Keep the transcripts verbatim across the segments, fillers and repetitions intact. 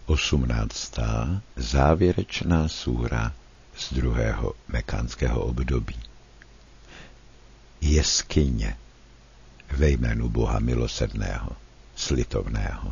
Osmnáctá závěrečná súra z druhého mekánského období. Jeskyně ve jménu Boha milosrdného, slitovného.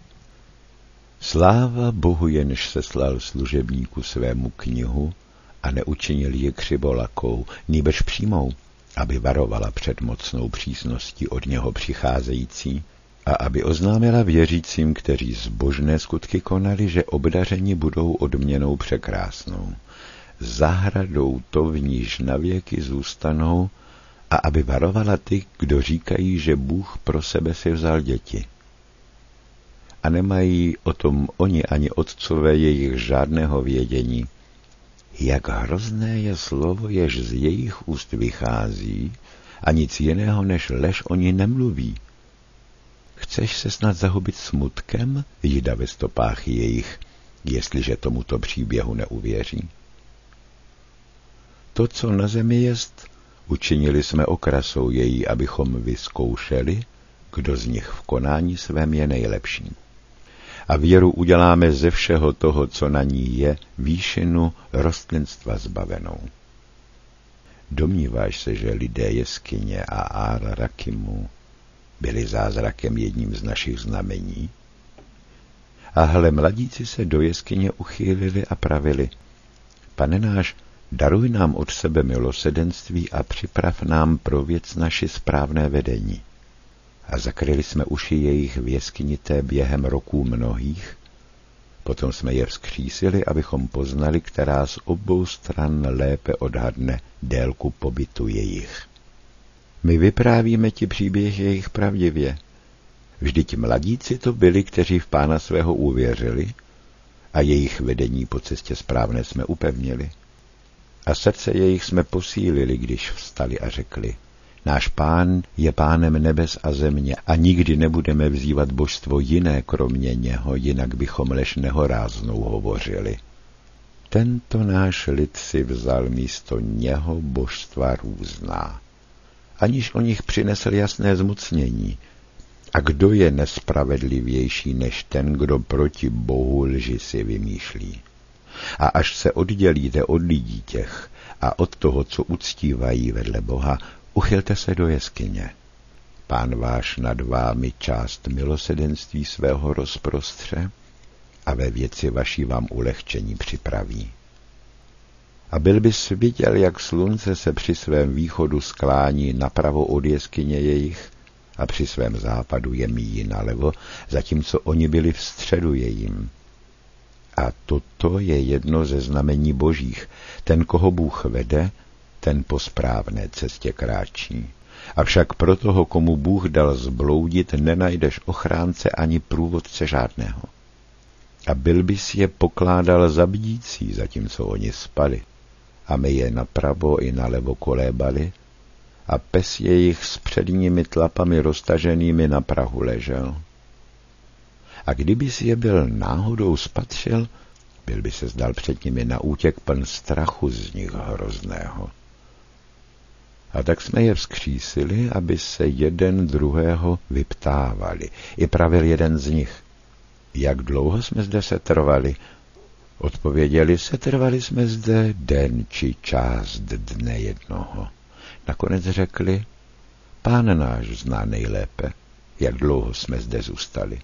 Sláva Bohu, jenž seslal služebníku svému knihu a neučinil ji křivolakou, nýbrž přímou, aby varovala před mocnou přísností od něho přicházející a aby oznámila věřícím, kteří zbožné skutky konali, že obdařeni budou odměnou překrásnou, zahradou to, v níž navěky zůstanou, a aby varovala ty, kdo říkají, že Bůh pro sebe si vzal děti. A nemají o tom oni ani otcové jejich žádného vědění, jak hrozné je slovo, jež z jejich úst vychází, a nic jiného než lež oni nemluví. Chceš se snad zahubit smutkem, jda ve stopách jejich, jestliže tomuto příběhu neuvěří? To, co na zemi jest, učinili jsme okrasou její, abychom vyzkoušeli, kdo z nich v konání svém je nejlepší. A věru uděláme ze všeho toho, co na ní je, výšinu rostlinstva zbavenou. Domníváš se, že lidé jeskyně a Ar Rakimu byli zázrakem jedním z našich znamení? A hle, mladíci se do jeskyně uchýlili a pravili: Pane náš, daruj nám od sebe milosedenství a připrav nám pro věc naši správné vedení. A zakryli jsme uši jejich v jeskyni té během roků mnohých, potom jsme je vzkřísili, abychom poznali, která z obou stran lépe odhadne délku pobytu jejich. My vyprávíme ti příběh jejich pravdivě. Vždyť mladíci to byli, kteří v Pána svého uvěřili, a jejich vedení po cestě správné jsme upevnili. A srdce jejich jsme posílili, když vstali a řekli: Náš Pán je Pánem nebes a země a nikdy nebudeme vzývat božstvo jiné kromě něho, jinak bychom lež nehoráznou hovořili. Tento náš lid si vzal místo něho božstva různá, aniž o nich přinesl jasné zmocnění. A kdo je nespravedlivější než ten, kdo proti Bohu lži si vymýšlí? A až se oddělíte od lidí těch a od toho, co uctívají vedle Boha, uchylte se do jeskyně. Pán váš nad vámi část milosedenství svého rozprostře a ve věci vaší vám ulehčení připraví. A byl bys viděl, jak slunce se při svém východu sklání napravo od jeskyně jejich a při svém západu je míjí nalevo, zatímco oni byli v středu jejím. A toto je jedno ze znamení božích. Ten, koho Bůh vede, ten po správné cestě kráčí. Avšak pro toho, komu Bůh dal zbloudit, nenajdeš ochránce ani průvodce žádného. A byl bys je pokládal za bdící, zatímco oni spali. A my je napravo i nalevo kolébali, a pes jejich s předními tlapami roztaženými na prahu ležel. A kdybys je byl náhodou spatřil, byl by se zdal před nimi na útěk pln strachu z nich hrozného. A tak jsme je vzkřísili, aby se jeden druhého vyptávali. I pravil jeden z nich: Jak dlouho jsme zde setrvali? Odpověděli: Setrvali jsme zde den či část dne jednoho. Nakonec řekli: Pán náš zná nejlépe, jak dlouho jsme zde zůstali.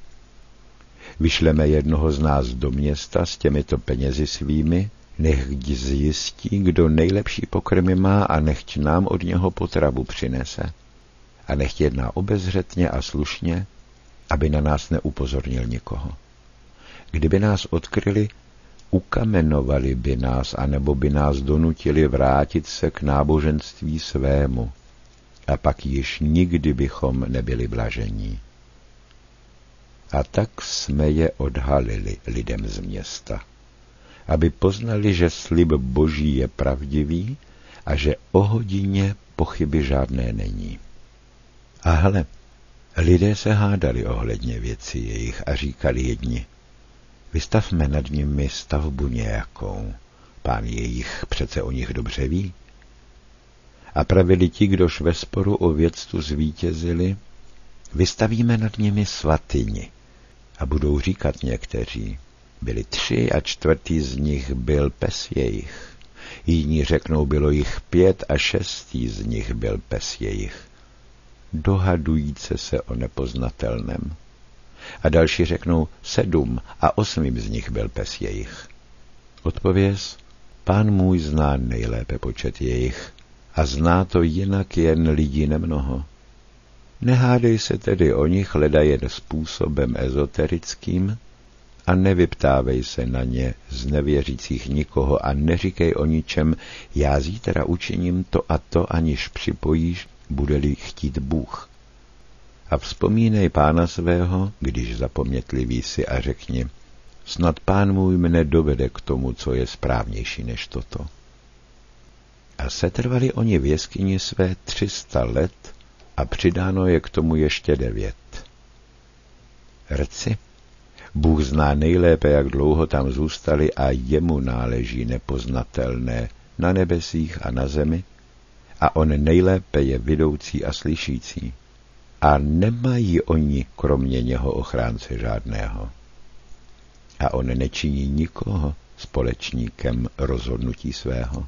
Vyšleme jednoho z nás do města s těmito penězi svými, nechť zjistí, kdo nejlepší pokrmy má, a nechť nám od něho potravu přinese. A nechť jedná obezřetně a slušně, aby na nás neupozornil nikoho. Kdyby nás odkryli, ukamenovali by nás, anebo by nás donutili vrátit se k náboženství svému, a pak již nikdy bychom nebyli blažení. A tak jsme je odhalili lidem z města, aby poznali, že slib Boží je pravdivý a že o hodině pochyby žádné není. A hle, lidé se hádali ohledně věci jejich a říkali jedni: Vystavme nad nimi stavbu nějakou, Pán jejich přece o nich dobře ví. A pravili ti, kdož ve sporu o věc tu zvítězili: Vystavíme nad nimi svatyni, A budou říkat někteří, byli tři a čtvrtý z nich byl pes jejich. Jiní řeknou, bylo jich pět a šestý z nich byl pes jejich, dohadujíce se o nepoznatelném. A další řeknou, sedm a osmým z nich byl pes jejich. Odpověz, Pán můj zná nejlépe počet jejich a zná to jinak jen lidí nemnoho. Nehádej se tedy o nich, leda jen způsobem ezoterickým a nevyptávej se na ně z nevěřících nikoho a neříkej o ničem, já zítra učiním to a to, aniž připojíš, bude-li chtít Bůh. A vzpomínej Pána svého, když zapomnětlivý si, a řekni, snad Pán můj mne dovede k tomu, co je správnější než toto. A setrvali oni v jeskyni své tři sta let a přidáno je k tomu ještě devět. Rci, Bůh zná nejlépe, jak dlouho tam zůstali a jemu náleží nepoznatelné na nebesích a na zemi a on nejlépe je vidoucí a slyšící. A nemají oni kromě něho ochránce žádného. A on nečiní nikoho společníkem rozhodnutí svého.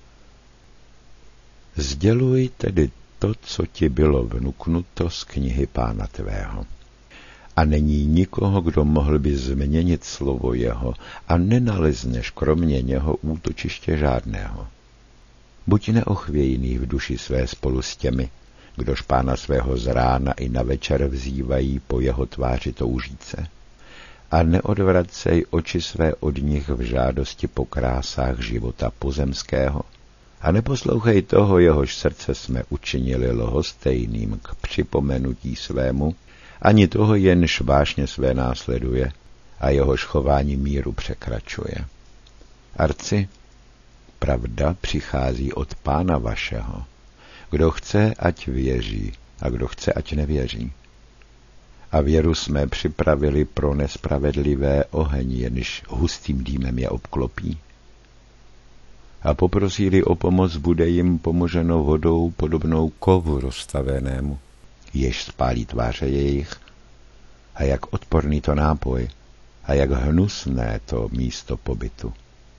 Sděluj tedy to, co ti bylo vnuknuto z knihy Pána tvého. A není nikoho, kdo mohl by změnit slovo jeho a nenalezneš kromě něho útočiště žádného. Buď neochvějný v duši své spolu s těmi, kdož Pána svého z rána i na večer vzývají po jeho tváři toužíce. A neodvracej oči své od nich v žádosti po krásách života pozemského. A neposlouchej toho, jehož srdce jsme učinili lhostejným k připomenutí svému, ani toho, jenž vášně své následuje a jehož chování míru překračuje. Arci, pravda přichází od Pána vašeho. Kdo chce, ať věří, a kdo chce, ať nevěří. A věru jsme připravili pro nespravedlivé oheň, jenž hustým dýmem je obklopí. A poprosili o pomoc, bude jim pomoženo vodou podobnou kovu rozstavenému, jež spálí tváře jejich, a jak odporný to nápoj, a jak hnusné to místo pobytu.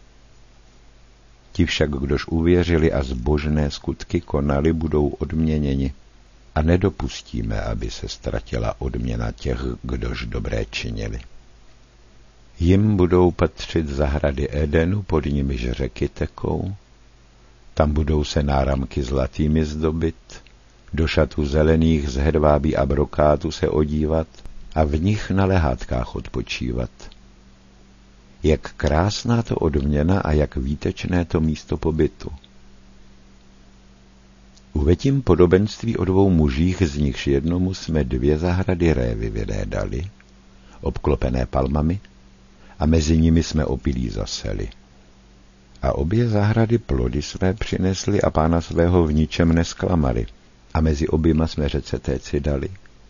Ti však, kdož uvěřili a zbožné skutky konali, budou odměněni a nedopustíme, aby se ztratila odměna těch, kdož dobré činili. Jim budou patřit zahrady Edenu, pod nimiž řeky tekou, tam budou se náramky zlatými zdobit, do šatů zelených z hedvábí a brokátu se odívat a v nich na lehátkách odpočívat. Jak krásná to odměna a jak výtečné to místo pobytu. Uveď jim podobenství o dvou mužích, z nichž jednomu jsme dvě zahrady révy dali, obklopené palmami, a mezi nimi jsme opilí zaseli. A obě zahrady plody své přinesly a Pána svého v ničem nesklamali, a mezi oběma jsme řece téci dali.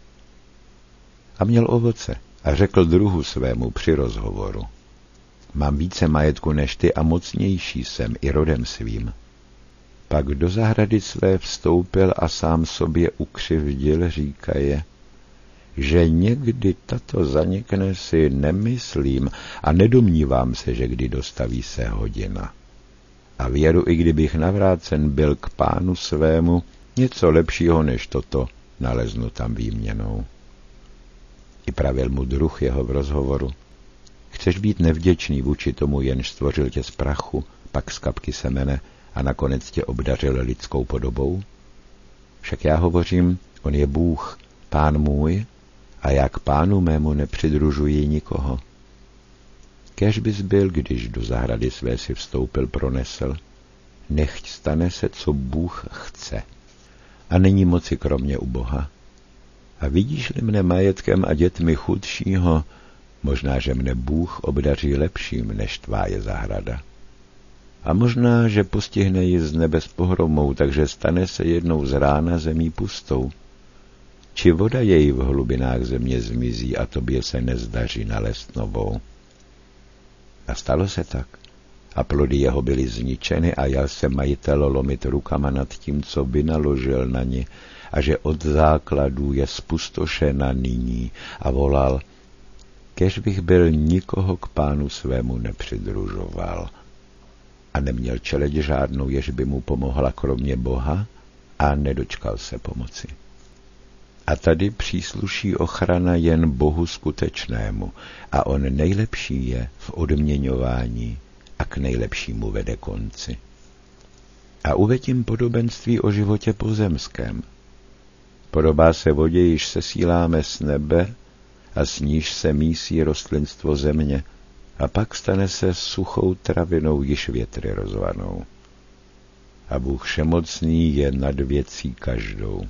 A měl ovoce a řekl druhu svému při rozhovoru, mám více majetku než ty a mocnější jsem i rodem svým. Pak do zahrady své vstoupil a sám sobě ukřivdil, říkaje, že někdy tato zanikne, si nemyslím a nedomnívám se, že kdy dostaví se hodina. A věru, i kdybych navrácen byl k Pánu svému, něco lepšího než toto naleznu tam výměnou. I pravil mu druh jeho v rozhovoru, chceš být nevděčný vůči tomu, jenž stvořil tě z prachu, pak z kapky semene a nakonec tě obdařil lidskou podobou? Však já hovořím, on je Bůh, Pán můj, a já k Pánu mému nepřidružuji nikoho. Kéž bys byl, když do zahrady své si vstoupil, pronesl, nechť stane se, co Bůh chce. A není moci kromě u Boha. A vidíš-li mne majetkem a dětmi chudšího, možná, že mne Bůh obdaří lepším, než tvá je zahrada. A možná, že postihne ji z nebe s pohromou, takže stane se jednou z rána zemí pustou. Či voda jej v hlubinách země zmizí a tobě se nezdaří nalézt novou. A stalo se tak. A plody jeho byly zničeny a jal se majitel lomit rukama nad tím, co vynaložil na ni, a že od základů je spustošena nyní, a volal, kež bych byl nikoho k pánu svému nepřidružoval a neměl čeleď žádnou, jež by mu pomohla kromě Boha, a nedočkal se pomoci. A tady přísluší ochrana jen Bohu skutečnému a on nejlepší je v odměňování a k nejlepšímu vede konci. A uvedím podobenství o životě pozemském. Podobá se vodě, již sesíláme z nebe a s níž se mísí rostlinstvo země a pak stane se suchou travinou, již větry rozvanou. A Bůh všemocný je nad věcí každou.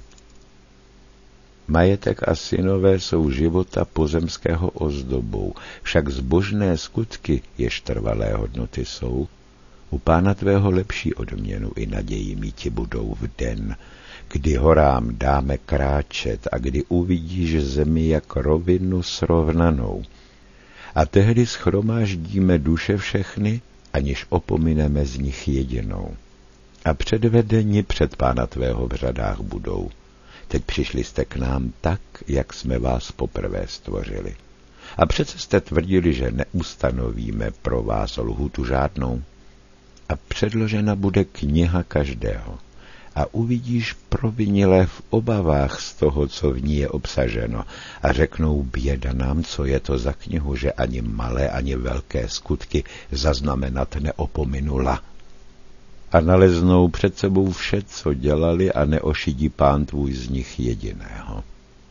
Majetek a synové jsou života pozemského ozdobou, však zbožné skutky, jež trvalé hodnoty jsou, u Pána tvého lepší odměnu i naději míti budou v den, kdy horám dáme kráčet a kdy uvidíš zemi jak rovinu srovnanou. A tehdy shromáždíme duše všechny, aniž opomineme z nich jedinou. A předvedeni před Pána tvého v řadách budou. Teď přišli jste k nám tak, jak jsme vás poprvé stvořili. A přece jste tvrdili, že neustanovíme pro vás lhůtu žádnou. A předložena bude kniha každého. A uvidíš provinilé v obavách z toho, co v ní je obsaženo. A řeknou, běda nám, co je to za knihu, že ani malé, ani velké skutky zaznamenat neopominula. A naleznou před sebou vše, co dělali, a neošidí Pán tvůj z nich jediného.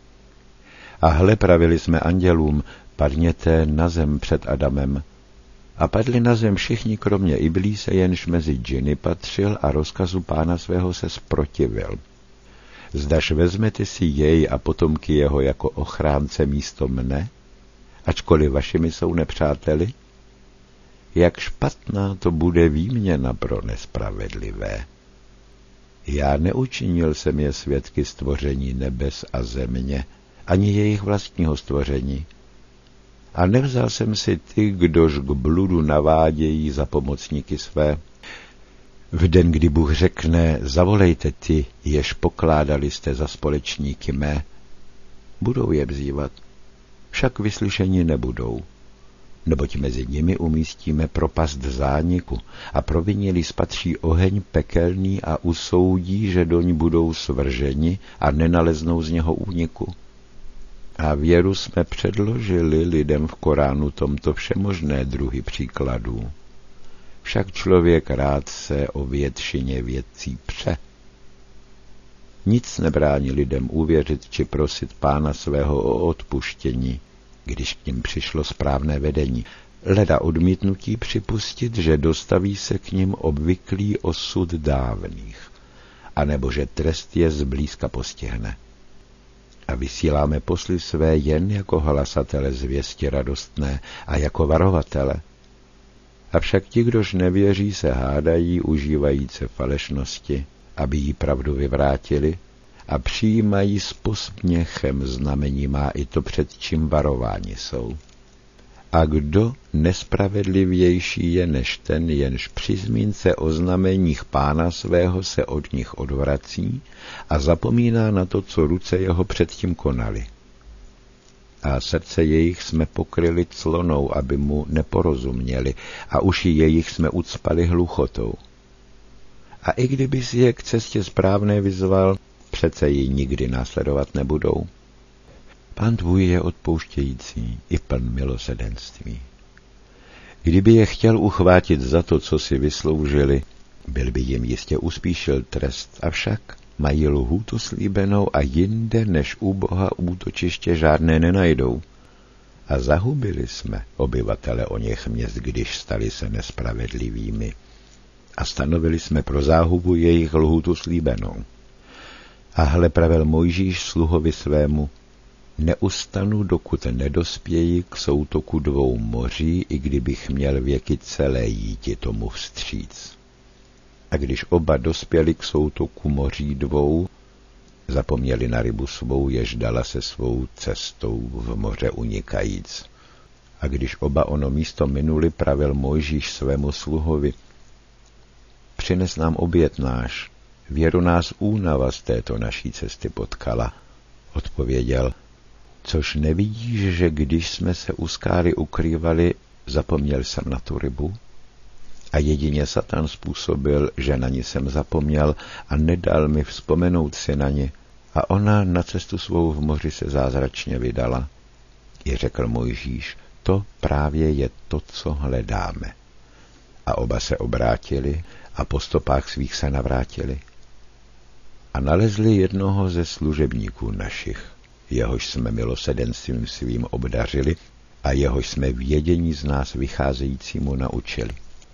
A hle, pravili jsme andělům, padněte na zem před Adamem. A padli na zem všichni, kromě Iblíse, jenž mezi džiny patřil a rozkazu Pána svého se zprotivil. Zdaž vezmete si jej a potomky jeho jako ochránce místo mne, ačkoliv vašimi jsou nepřáteli? Jak špatná to bude výměna pro nespravedlivé. Já neučinil jsem je svědky stvoření nebes a země, ani jejich vlastního stvoření. A nevzal jsem si ty, kdož k bludu navádějí, za pomocníky své. V den, kdy Bůh řekne, zavolejte ty, jež pokládali jste za společníky mé, budou je vzývat, však vyslyšeni nebudou. Neboť mezi nimi umístíme propast zániku a provinili spatří oheň pekelný a usoudí, že doň budou svrženi a nenaleznou z něho úniku. A věru jsme předložili lidem v Koránu tomto všemožné druhy příkladů. Však člověk rád se o většině věcí pře. Nic nebrání lidem uvěřit či prosit Pána svého o odpuštění, když k nim přišlo správné vedení, leda odmítnutí připustit, že dostaví se k nim obvyklý osud dávných, anebo že trest je zblízka postihne. A vysíláme posly své jen jako hlasatele zvěsti radostné a jako varovatele. Avšak ti, kdož nevěří, se hádají, užívajíce falešnosti, aby jí pravdu vyvrátili, a přijímají s posměchem znamení má i to, před čím varováni jsou. A kdo nespravedlivější je než ten, jenž při zmínce o znameních Pána svého se od nich odvrací a zapomíná na to, co ruce jeho předtím konaly. A srdce jejich jsme pokryli clonou, aby mu neporozuměli, a uši jejich jsme ucpali hluchotou. A i kdyby si je k cestě správné vyzval, přece ji nikdy následovat nebudou. Pán tvůj je odpouštějící i pln milosedenství. Kdyby je chtěl uchvátit za to, co si vysloužili, byl by jim jistě uspíšil trest, avšak mají lhůtu slíbenou a jinde než u Boha útočiště žádné nenajdou. A zahubili jsme obyvatele o něch měst, když stali se nespravedlivými. A stanovili jsme pro záhubu jejich lhůtu slíbenou. A hle, pravil Mojžíš sluhovi svému, neustanu, dokud nedospěji k soutoku dvou moří, i kdybych měl věky celé jíti tomu vstříc. A když oba dospěli k soutoku moří dvou, zapomněli na rybu svou, jež dala se svou cestou v moře unikajíc. A když oba ono místo minuli, pravil Mojžíš svému sluhovi, přines nám oběd náš, věru nás únava z této naší cesty potkala. Odpověděl, Což nevidíš, že když jsme se u skály ukrývali, zapomněl jsem na tu rybu? A jedině Satan způsobil, že na ní jsem zapomněl a nedal mi vzpomenout si na ní. A ona na cestu svou v moři se zázračně vydala. I řekl Mojžíš, to právě je to, co hledáme. A oba se obrátili a po stopách svých se navrátili. A nalezli jednoho ze služebníků našich, jehož jsme milosedenstvím svým obdařili a jehož jsme vědění z nás vycházejícímu naučili.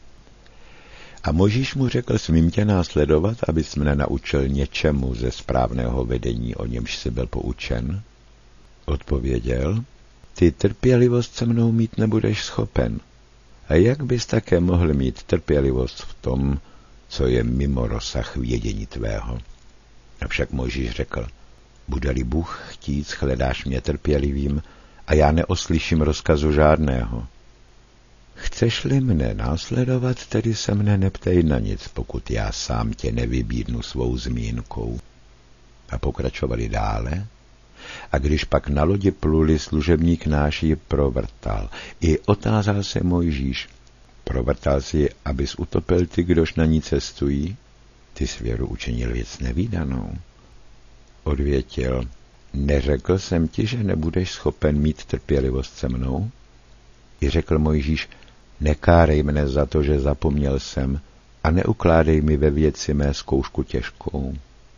A Mojžíš mu řekl, smím tě následovat, abys mne naučil něčemu ze správného vedení, o němž jsi byl poučen? Odpověděl, ty trpělivost se mnou mít nebudeš schopen. A jak bys také mohl mít trpělivost v tom, co je mimo rozsah vědění tvého? Avšak Mojžíš řekl, bude-li Bůh chtít, shledáš mě trpělivým a já neoslyším rozkazu žádného. Chceš-li mne následovat, tedy se mne neptej na nic, pokud já sám tě nevybídnu svou zmínkou. A pokračovali dále. A když pak na lodi pluli, služebník náš ji provrtal. I otázal se Mojžíš, provrtal si ji, abys utopil ty, kdož na ní cestují? Ty s věru učinil věc nevídanou. Odvětil, neřekl jsem ti, že nebudeš schopen mít trpělivost se mnou? I řekl Mojžíš, nekárej mne za to, že zapomněl jsem, a neukládej mi ve věci mé zkoušku těžkou.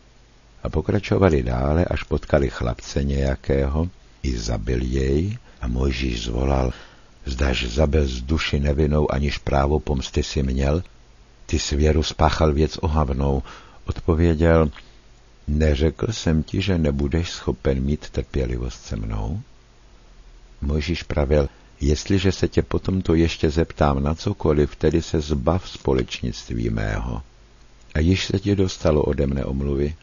A pokračovali dále, až potkali chlapce nějakého, i zabil jej, a Mojžíš zvolal, zdaž zabil z duši nevinnou, aniž právo pomsty si měl? Ty s věru spáchal věc ohavnou. Odpověděl, neřekl jsem ti, že nebudeš schopen mít trpělivost se mnou? Mojžíš pravil, jestliže se tě potom to ještě zeptám na cokoliv, tedy se zbav společnictví mého. A již se ti dostalo ode mne omluvy.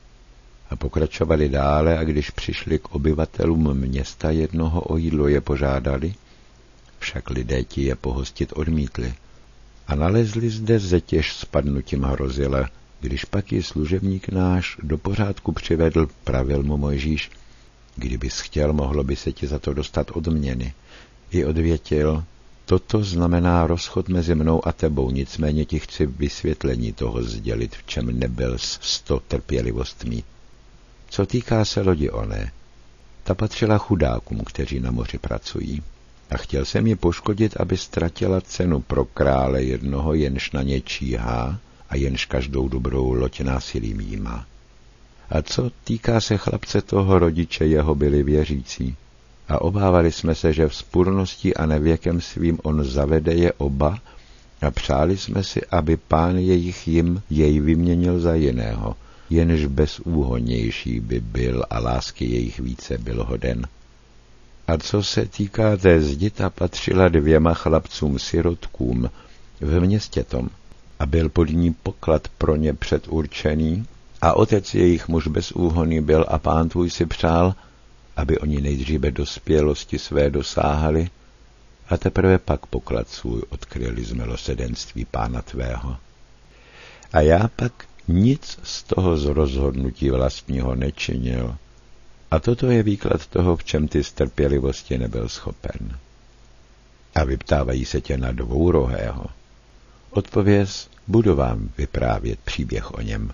A pokračovali dále, a když přišli k obyvatelům města jednoho o jídlo je požádali, však lidé ti je pohostit odmítli. A nalezli zde zetěž spadnutím hrozila. Když pak ji služebník náš do pořádku přivedl, pravil mu Mojžíš, kdybys chtěl, mohlo by se ti za to dostat odměny. I odvětil, toto znamená rozchod mezi mnou a tebou, nicméně ti chci vysvětlení toho sdělit, v čem nebyl sto trpělivost mít. Co týká se lodi oné, ta patřila chudákům, kteří na moři pracují. A chtěl jsem ji poškodit, aby ztratila cenu pro krále jednoho, jenž na ně číhá a jenž každou dobrou loď násilím jímá. A co týká se chlapce toho, rodiče jeho byli věřící. A obávali jsme se, že vzpůrností a nevěkem svým on zavede je oba a přáli jsme si, aby pán jejich jim jej vyměnil za jiného, jenž bezúhonnější by byl a lásky jejich více byl hoden. A co se týká té zdi, ta patřila dvěma chlapcům sirotkům v městě tom a byl pod ní poklad pro ně předurčený a otec jejich muž bezúhonný byl a pán tvůj si přál, aby oni nejdříve dospělosti své dosáhali a teprve pak poklad svůj odkryli z milosedenství pána tvého. A já pak nic z toho z rozhodnutí vlastního nečinil. A toto je výklad toho, v čem ty z trpělivosti nebyl schopen. A vyptávají se tě na dvourohého. Odpověz, budu vám vyprávět příběh o něm.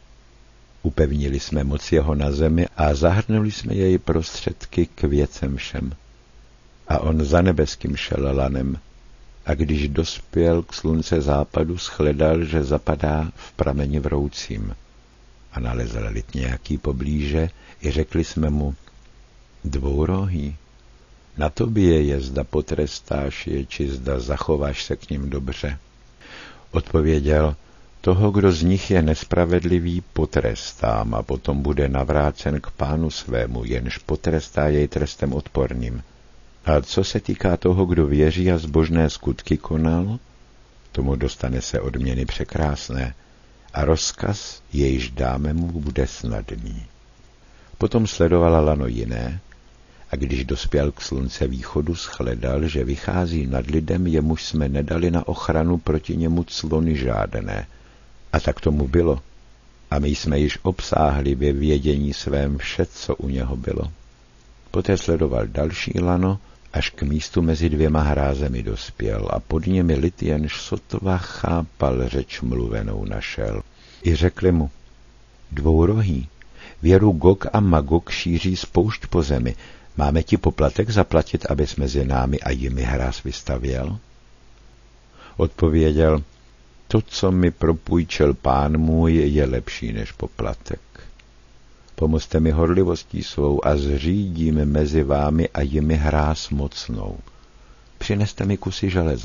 Upevnili jsme moc jeho na zemi a zahrnuli jsme jej prostředky k věcem všem. A on za nebeským šel lanem, a když dospěl k slunce západu, shledal, že zapadá v prameni vroucím. A nalezl lid nějaký poblíže, i řekli jsme mu, dvourohý, na tobě je, zda potrestáš je, či zda zachováš se k ním dobře. Odpověděl, toho, kdo z nich je nespravedlivý, potrestám a potom bude navrácen k pánu svému, jenž potrestá jej trestem odporným. A co se týká toho, kdo věří a zbožné skutky konal, tomu dostane se odměny překrásné a rozkaz, jejž dáme mu, bude snadný. Potom sledovala lano jiné, a když dospěl k slunce východu, shledal, že vychází nad lidem, jemuž jsme nedali na ochranu proti němu clony žádné. A tak tomu bylo. A my jsme již obsáhli ve vědění svém vše, co u něho bylo. Poté sledoval další lano, až k místu mezi dvěma hrázemi dospěl a pod nimi lid jenž sotva chápal řeč mluvenou našel. I řekli mu, dvourohý, věru Gog a Magog šíří spoušť po zemi, máme ti poplatek zaplatit, abys mezi námi a jimi hráz vystavěl? Odpověděl, to, co mi propůjčil pán můj, je lepší než poplatek. Pomozte mi horlivostí svou a zřídím mezi vámi a jimi hráz mocnou. Přineste mi kusy železa.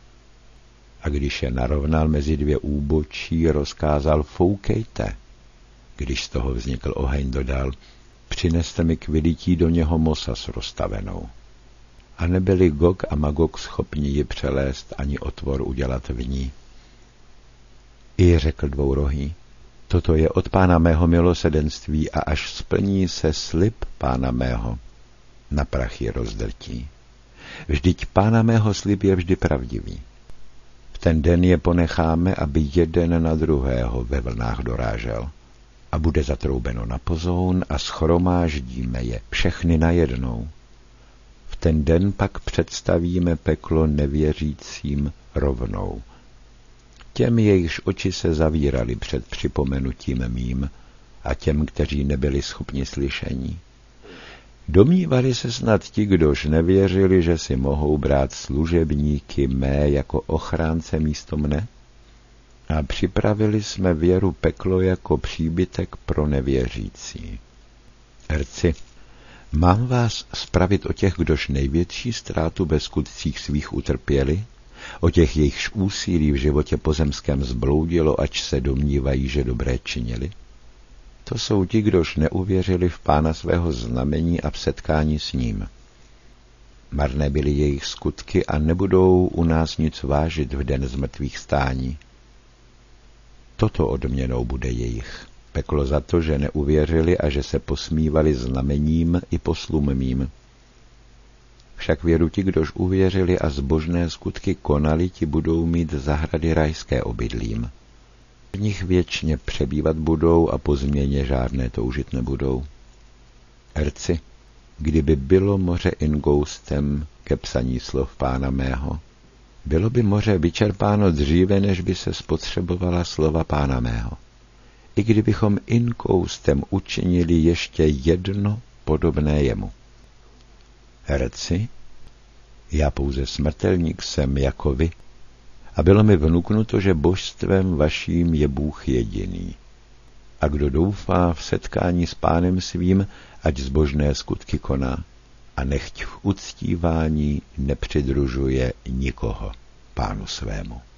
A když je narovnal mezi dvě úbočí, rozkázal, foukejte. Když z toho vznikl oheň, dodal, přineste mi k vylití do něho mosa s roztavenou. A nebyli Gog a Magog schopni ji přelézt ani otvor udělat v ní. I řekl dvourohý, toto je od pána mého milosedenství a až splní se slib pána mého, na prach ji rozdrtí. Vždyť pána mého slib je vždy pravdivý. V ten den je ponecháme, aby jeden na druhého ve vlnách dorážel. A bude zatroubeno na pozoun a schromáždíme je všechny najednou. V ten den pak představíme peklo nevěřícím rovnou. Těm, jejichž oči se zavíraly před připomenutím mým a těm, kteří nebyli schopni slyšení. Domnívali se snad ti, kdož nevěřili, že si mohou brát služebníky mé jako ochránce místo mne? A připravili jsme věru peklo jako příbytek pro nevěřící. Herci, mám vás spravit o těch, kdož největší ztrátu ve skutcích svých utrpěli, o těch jejichž úsilí v životě pozemském zbloudilo, ač se domnívají, že dobré činili? To jsou ti, kdož neuvěřili v pána svého znamení a v setkání s ním. Marné byly jejich skutky a nebudou u nás nic vážit v den zmrtvých stání. Toto odměnou bude jejich. Peklo za to, že neuvěřili a že se posmívali znamením i poslům mým. Však věru ti, kdož uvěřili a zbožné skutky konali, ti budou mít zahrady rajské obydlím. V nich věčně přebývat budou a po změně žádné toužit nebudou. Herci, kdyby bylo moře ingoustem ke psaní slov pána mého, bylo by moře vyčerpáno dříve, než by se spotřebovala slova pána mého. I kdybychom inkoustem učinili ještě jedno podobné jemu. Herci, já pouze smrtelník jsem jako vy, a bylo mi vnuknuto, že božstvem vaším je Bůh jediný. A kdo doufá v setkání s pánem svým, ať zbožné skutky koná, a nechť v uctívání nepřidružuje nikoho pánu svému.